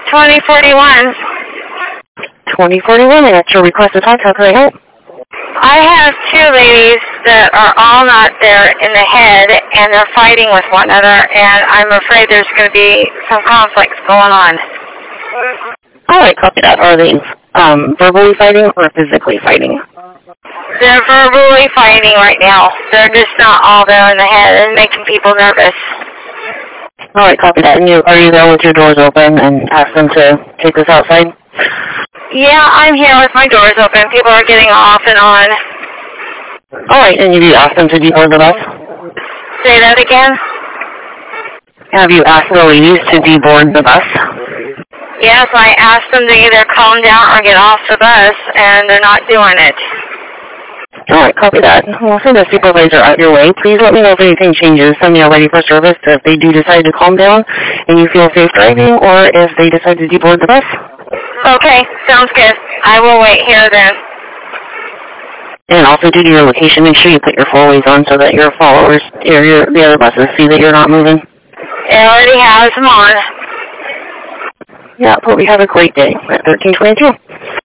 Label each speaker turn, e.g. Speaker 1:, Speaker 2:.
Speaker 1: 2041.
Speaker 2: 2041, and that's your request to talk. How can I help?
Speaker 1: I have two ladies that are all not there in the head, and they're fighting with one another, and I'm afraid there's going to be some conflicts going on.
Speaker 2: All right, copy that. Are they verbally fighting or physically fighting?
Speaker 1: They're verbally fighting right now. They're just not all there in the head and making people nervous.
Speaker 2: All right, copy that. And are you there with your doors open and ask them to take us outside?
Speaker 1: Yeah, I'm here with my doors open. People are getting off and on.
Speaker 2: All right, and you asked them to deboard the bus?
Speaker 1: Say that again?
Speaker 2: Have you asked the ladies to deboard the bus?
Speaker 1: Yes, I asked them to either calm down or get off the bus, and they're not doing it.
Speaker 2: All right, copy that. We'll send a supervisor out your way. Please let me know if anything changes. Send me a ready for service if they do decide to calm down and you feel safe driving, or if they decide to deboard the bus.
Speaker 1: Okay, sounds good. I will wait here then.
Speaker 2: And also, due to your location, make sure you put your four-ways on so that your followers, or the other buses, see that you're not moving.
Speaker 1: It already has them on.
Speaker 2: Yeah, hope you have a great day at 1322.